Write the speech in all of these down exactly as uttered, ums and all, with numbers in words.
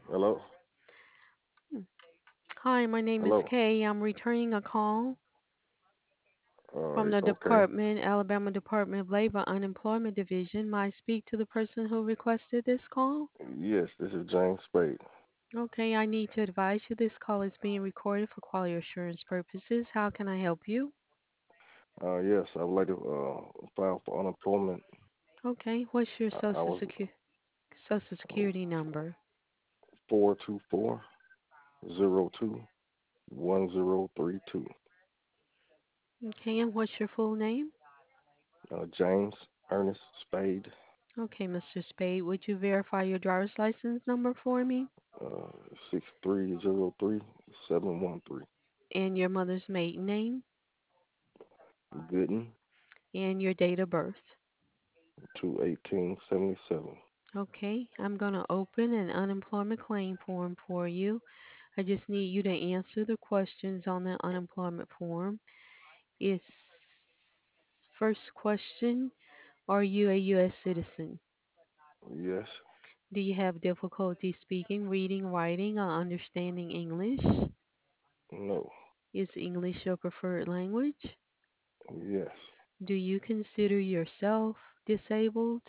Hello? Hi, my name is Hello? Kay. I'm returning a call from Uh, the okay. Department, Alabama Department of Labor Unemployment Division. May I speak to the person who requested this call? Yes, this is James Spade. Okay, I need to advise you this call is being recorded for quality assurance purposes. How can I help you? Uh, yes, I would like to uh, file for unemployment. Okay, what's your I, I social was secu- social security number? four two four zero two one zero three two. Okay, and what's your full name? Uh, James Ernest Spade, Okay, mister Spade, would you verify your driver's license number for me uh, six three zero three seven one three. and your mother's maiden name Gooden, and your date of birth? two eighteen seventy seven. Okay, I'm going to open an unemployment claim form for you. I just need you to answer the questions on the unemployment form. It's first question, are you a U S citizen? Yes, Do you have difficulty speaking, reading, writing, or understanding English? no, Is English your preferred language? yes, Do you consider yourself disabled?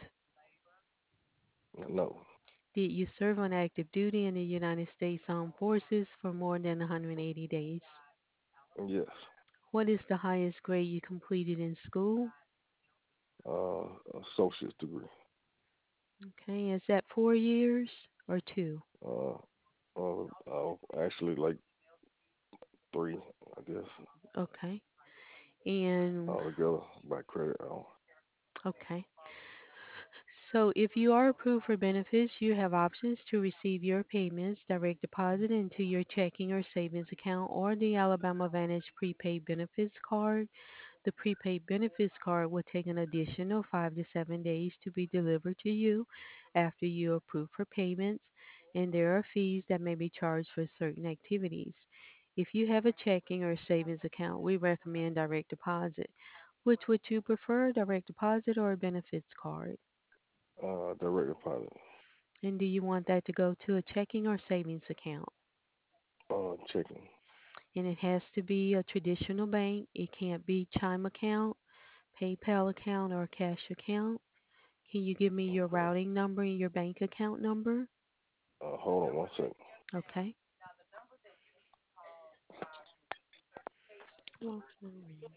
no, Did you serve on active duty in the United States Armed Forces for more than one hundred eighty days? yes. What is the highest grade you completed in school? Uh, associate's degree. Okay, is that four years or two? Uh, uh, uh, actually like three, I guess, Okay, and altogether by credit. Uh, okay. So if you are approved for benefits, you have options to receive your payments direct deposit into your checking or savings account or the Alabama Vantage prepaid benefits card. The prepaid benefits card will take an additional five to seven days to be delivered to you after you approve for payments, and there are fees that may be charged for certain activities. If you have a checking or savings account, we recommend direct deposit. Which would you prefer, direct deposit or a benefits card? uh, direct deposit. And do you want that to go to a checking or savings account? Uh, checking. And it has to be a traditional bank. It can't be Chime account, PayPal account, or cash account. Can you give me your Okay. routing number and your bank account number? Uh, hold on one second. Okay. Walking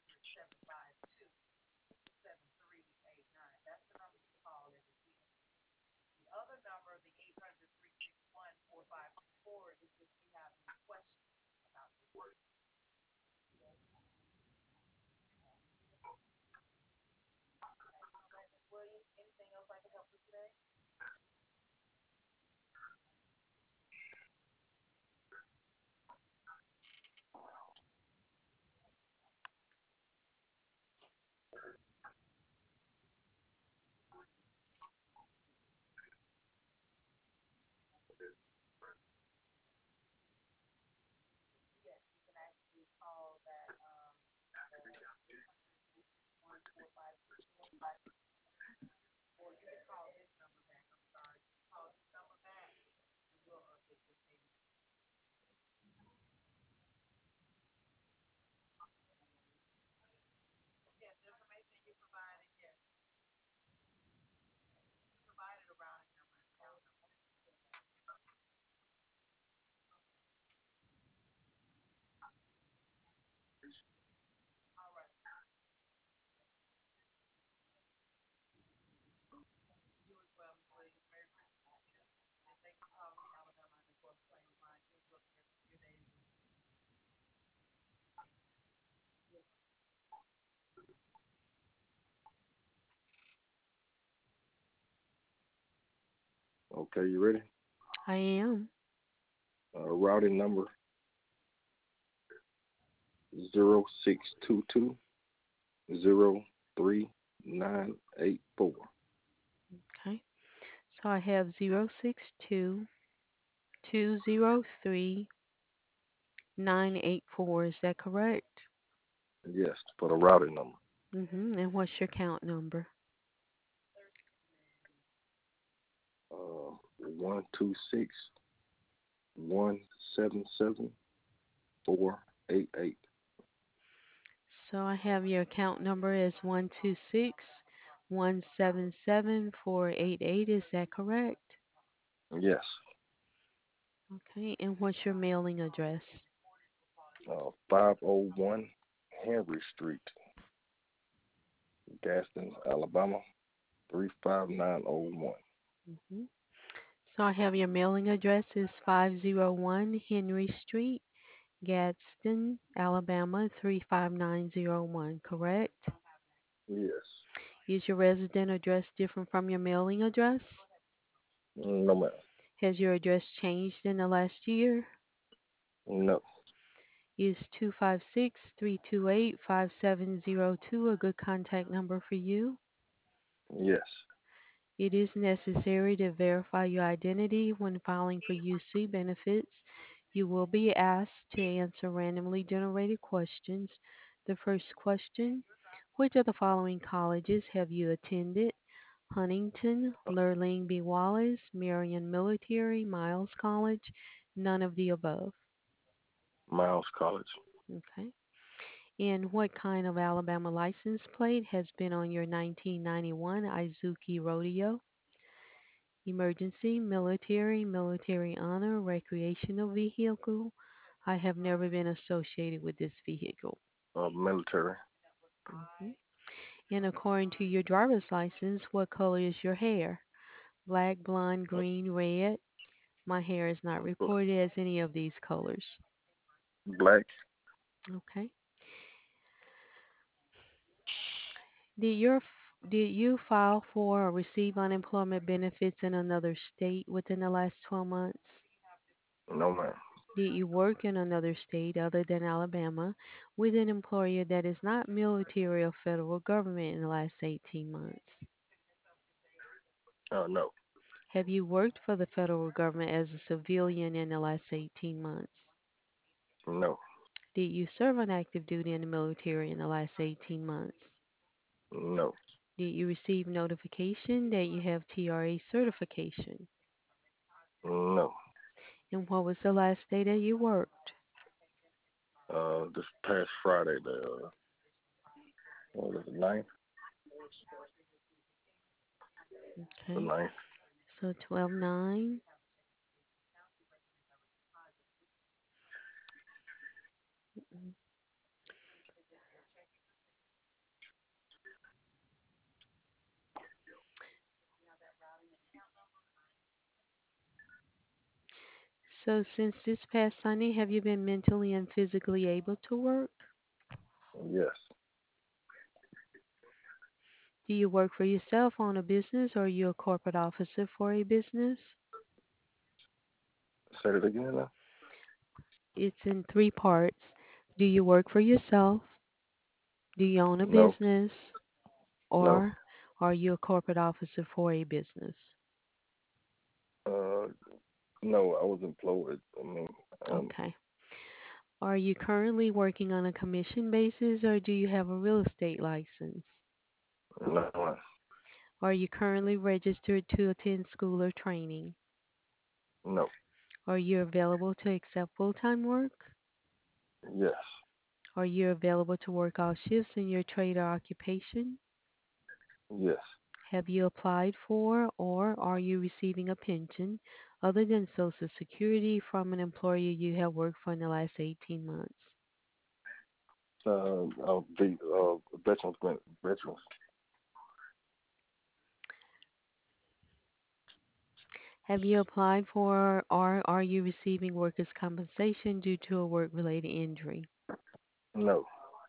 Okay, you ready? I am. Uh, routing number zero six two two zero three nine eight four. Okay. So I have zero six two two zero three nine eight four. Is that correct? Yes, for the routing number. Mm-hmm. And what's your account number? Uh, one two six. one seven seven four eight eight. So I have your account number as one two six one seven seven four eight eight. Is that correct? Yes. Okay. And what's your mailing address? Uh, five oh one Henry Street, Gaston, Alabama, three five nine oh one. hmm So I have your mailing address is five oh one Henry Street, Gadsden, Alabama three five nine oh one, correct? Yes. Is your resident address different from your mailing address? No, ma'am. Has your address changed in the last year? No. Is two five six, three two eight, five seven zero two a good contact number for you? Yes. It is necessary to verify your identity when filing for U C benefits. You will be asked to answer randomly generated questions. The first question: which of the following colleges have you attended? Huntington, Lurleen B. Wallace, Marion Military, Miles College, none of the above. Miles College. Okay. And what kind of Alabama license plate has been on your nineteen ninety-one Izuki Rodeo? Emergency, military, military honor, recreational vehicle. I have never been associated with this vehicle. Uh, military. Mhm. And according to your driver's license, what color is your hair? Black, blonde, Uh, green, red. My hair is not reported as any of these colors. black. Okay. Did your f- did you file for or receive unemployment benefits in another state within the last twelve months? No, ma'am. Did you work in another state other than Alabama with an employer that is not military or federal government in the last eighteen months? Uh, no. Have you worked for the federal government as a civilian in the last eighteen months? No. Did you serve on active duty in the military in the last eighteen months? No. Did you receive notification that you have T R A certification? No. And what was the last day that you worked? Uh, this past Friday, the uh, what was it, the ninth? The Okay, ninth. so twelve nine. So since this past Sunday, have you been mentally and physically able to work? Yes. Do you work for yourself on a business or are you a corporate officer for a business? Say it again now. It's in three parts. Do you work for yourself? Do you own a No. business? No. Or are you a corporate officer for a business? Uh, no. I was employed. I mean, um, Okay. Are you currently working on a commission basis or do you have a real estate license? no. Are you currently registered to attend school or training? No. Are you available to accept full time work? Yes. Are you available to work all shifts in your trade or occupation? Yes. Have you applied for or are you receiving a pension other than Social Security from an employer you have worked for in the last eighteen months? Uh, uh, the uh, veterans, grant- veterans. Have you applied for or are you receiving workers' compensation due to a work related injury? No.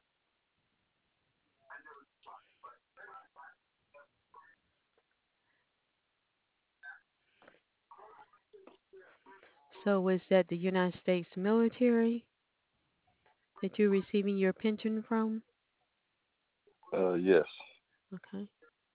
So, was that the United States military that you're receiving your pension from? Uh, yes. Okay.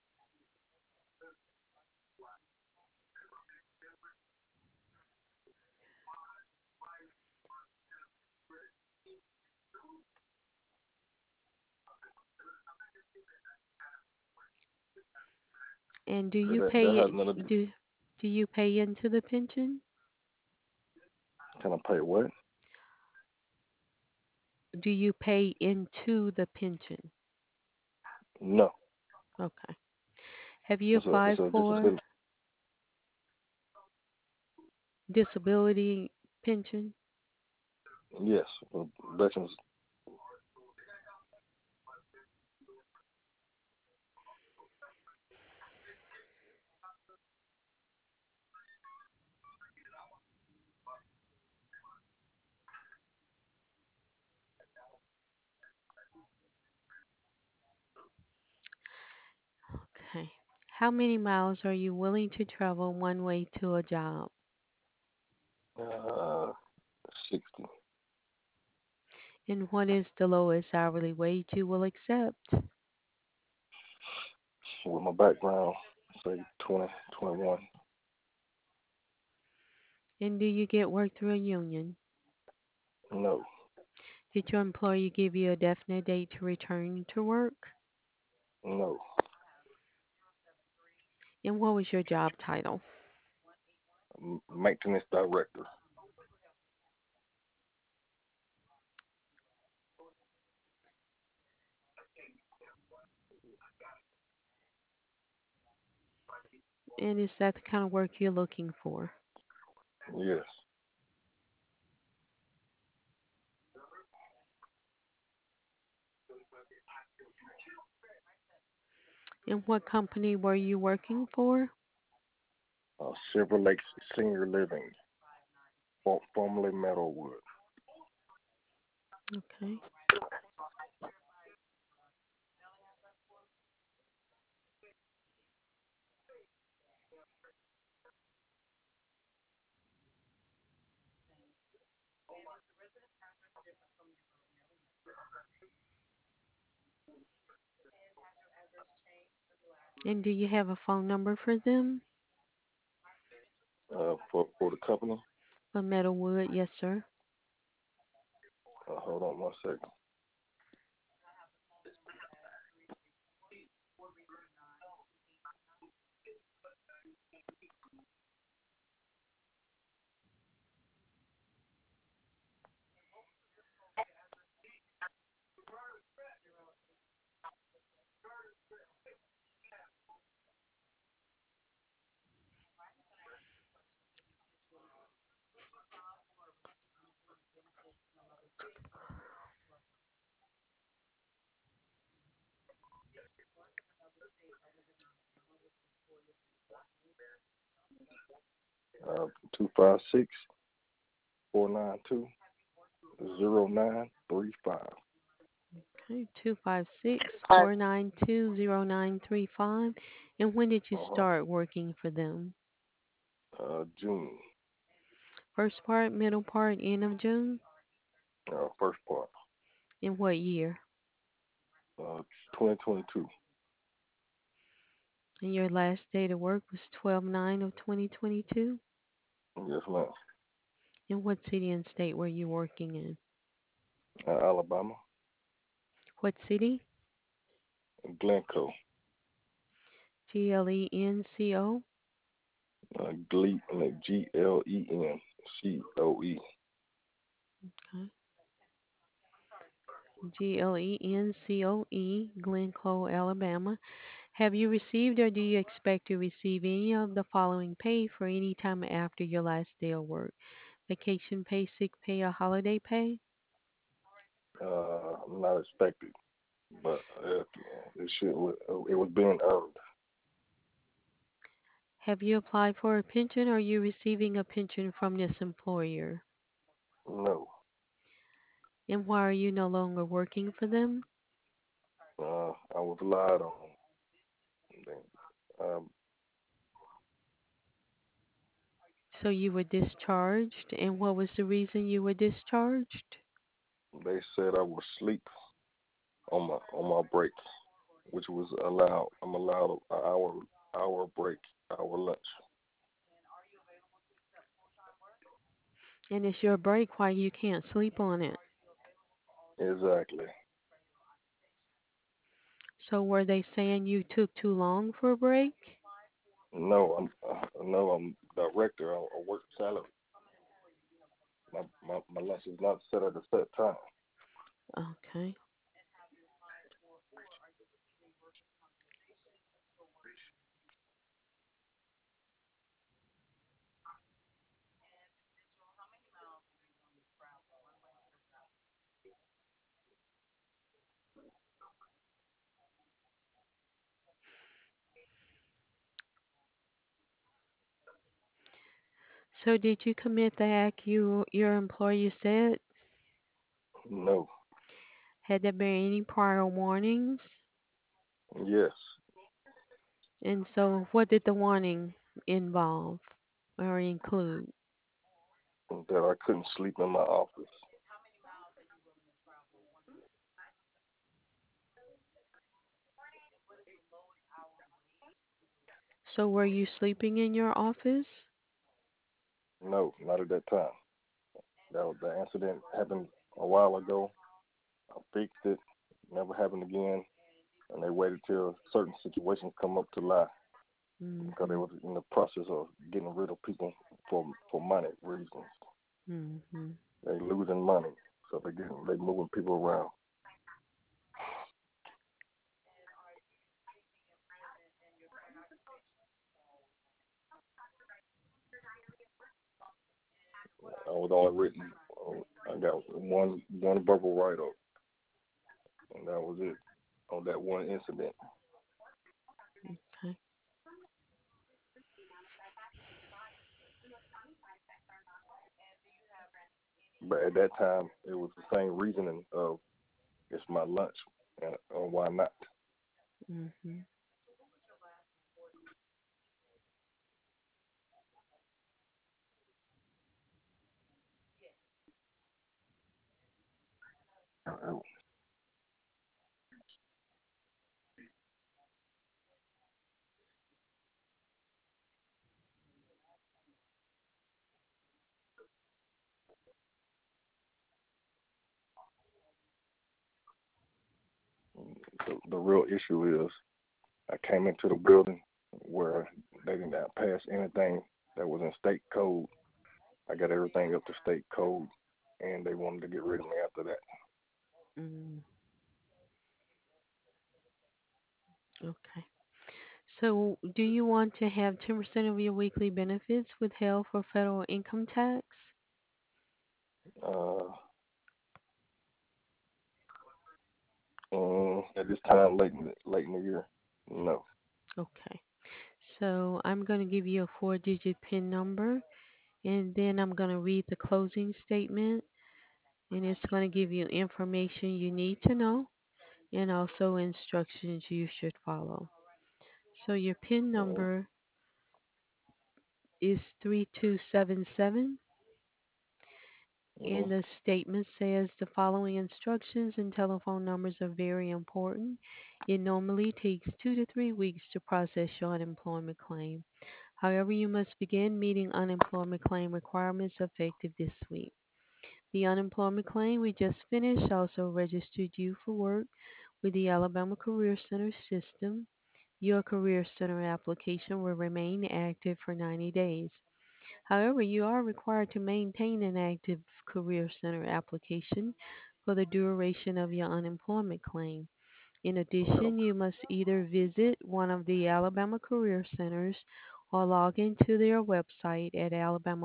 And do So you that that pay has nothing to do do you pay into the pension? Can I pay what? Do you pay into the pension? No. Okay. Have you It's a applied it's a for disability. disability pension? Yes, uh, veterans. Okay. How many miles are you willing to travel one way to a job? Uh, sixty. And what is the lowest hourly wage you will accept? With my background, say twenty, twenty-one. And do you get work through a union? No, Did your employer give you a definite date to return to work? no. And what was your job title? M- Maintenance director. And is that the kind of work you're looking for? Yes. And what company were you working for? Uh, Silver Lakes Senior Living, for- formerly Meadowwood. Okay. And do you have a phone number for them? Uh, for for the company. For Meadowwood, yes, sir. Uh, hold on one second. Uh, two five six four nine two zero nine three five. Okay, two five six, four nine two, zero nine three five. And when did you Uh huh. start working for them? Uh, June. First part, middle part, end of June? Uh, first part. In what year? Uh, twenty twenty-two. And your last day to work was twelve nine of twenty twenty-two? Yes, ma'am. And what city and state were you working in? Uh, Alabama. What city? Glencoe. G L E N C O? Uh, Glee, like G L E N C O E. Okay. G L E N C O E, Glencoe, Alabama. Have you received or do you expect to receive any of the following pay for any time after your last day of work? Vacation pay, sick pay, or holiday pay? Uh, not expected, but uh, it should. It was being earned. Have you applied for a pension or are you receiving a pension from this employer? No. And why are you no longer working for them? Uh, I was lied on. Um, So you were discharged, and what was the reason you were discharged? they said I was asleep on my on my break, which was allowed. I'm allowed an hour hour break, hour lunch. And it's your break why you can't sleep on it. Exactly. So were they saying you took too long for a break? No, I'm uh, no, I'm director. I, I work salary. My lunch is not set at a set time. Okay. So did you commit the act you your employer said? No. Had there been any prior warnings? Yes. And so what did the warning involve or include? That I couldn't sleep in my office. So were you sleeping in your office? No, not at that time. That was, the incident happened a while ago. I fixed it. Never happened again. And they waited till certain situations come up to lie because they Mhm. was in the process of getting rid of people for for money reasons. Mhm. They losing money, so they getting they moving people around. I was only written. uh, I got one one verbal write up, and that was it on that one incident. Okay. But at that time, it was the same reasoning of it's my lunch, and or why not? Mhm. Uh, The, the real issue is I came into the building where they did not pass anything that was in state code. I got everything up to state code, and they wanted to get rid of me after that. Mm. Okay. So do you want to have ten percent of your weekly benefits withheld for federal income tax? Uh, mm, at this time, late in the, late in the year, no. Okay. So I'm going to give you a four digit PIN number and then I'm going to read the closing statement and it's going to give you information you need to know and also instructions you should follow. So your PIN Mm, number is three two seven seven mm, and the statement says the following instructions and telephone numbers are very important. It normally takes two to three weeks to process your unemployment claim. However, you must begin meeting unemployment claim requirements effective this week. The unemployment claim we just finished also registered you for work with the Alabama Career Center system. Your Career Center application will remain active for ninety days. However, you are required to maintain an active Career Center application for the duration of your unemployment claim. In okay. addition, you must either visit one of the Alabama Career Centers or log into their website at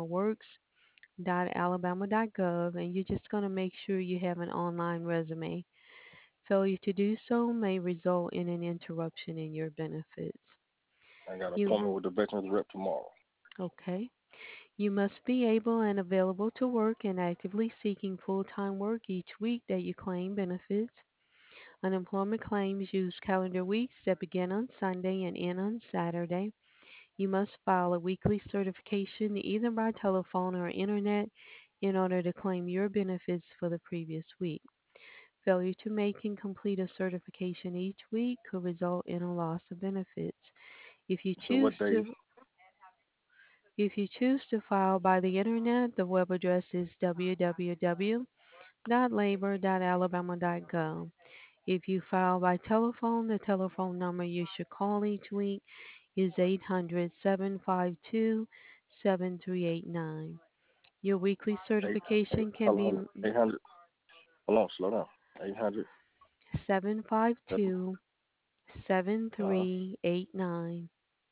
alabamaworks.alabama.gov and you're just going to make sure you have an online resume. Failure to do so may result in an interruption in your benefits. I got an You appointment with the veterans rep tomorrow. okay? You must be able and available to work and actively seeking full-time work each week that you claim benefits. Unemployment claims use calendar weeks that begin on Sunday and end on Saturday. You must file a weekly certification either by telephone or internet in order to claim your benefits for the previous week. Failure to make and complete a certification each week could result in a loss of benefits. If you So choose what day? to if you choose to file by the internet, the web address is w w w dot labor dot alabama dot gov. If you file by telephone, the telephone number you should call each week is eight hundred, seven five two, seven three eight nine. Your weekly Eight, eight, certification can hold on, be hold on. Eight hundred. Hold on, slow down. Eight hundred. seven five Seven. two seven Uh huh. three eight nine.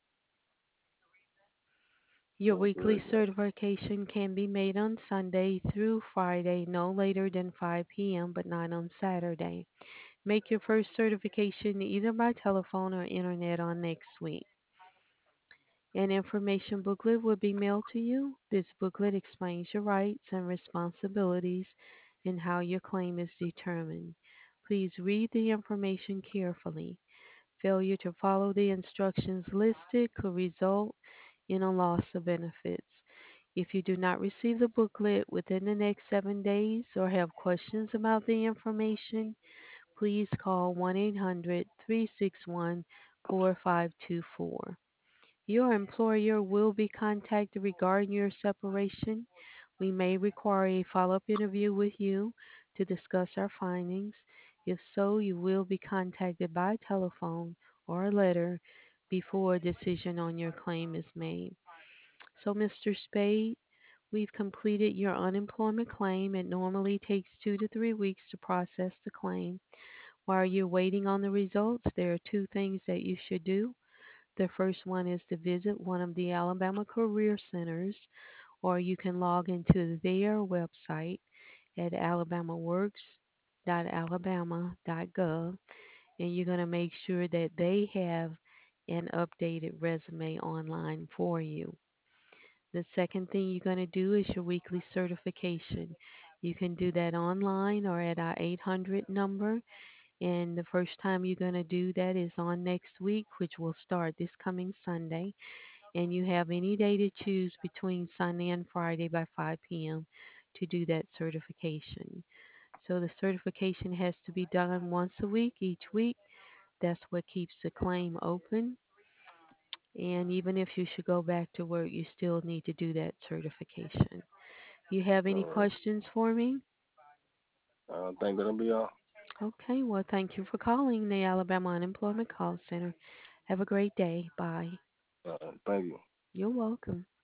Your Seven weekly three eight nine. certification can be made on Sunday through Friday, no later than five p m, but not on Saturday. Make your first certification either by telephone or internet on next week. An information booklet will be mailed to you. This booklet explains your rights and responsibilities and how your claim is determined. Please read the information carefully. Failure to follow the instructions listed could result in a loss of benefits. If you do not receive the booklet within the next seven days or have questions about the information, please call one eight hundred three six one four five two four. Your employer will be contacted regarding your separation. We may require a follow up interview with you to discuss our findings. If so, you will be contacted by telephone or letter before a decision on your claim is made. So, Mister Spade, we've completed your unemployment claim. It normally takes two to three weeks to process the claim. While you're waiting on the results, there are two things that you should do. The first one is to visit one of the Alabama Career Centers, or you can log into their website at alabamaworks dot alabama dot gov, and you're going to make sure that they have an updated resume online for you. The second thing you're going to do is your weekly certification. You can do that online or at our eight hundred number. And the first time you're going to do that is on next week, which will start this coming Sunday. And you have any day to choose between Sunday and Friday by five p m to do that certification. So the certification has to be done once a week, each week. That's what keeps the claim open. And even if you should go back to work, you still need to do that certification. You have any All right. questions for me? I think that'll be all. Okay, well, thank you for calling the Alabama Unemployment Call Center. Have a great day. Bye. Uh, thank you. You're welcome.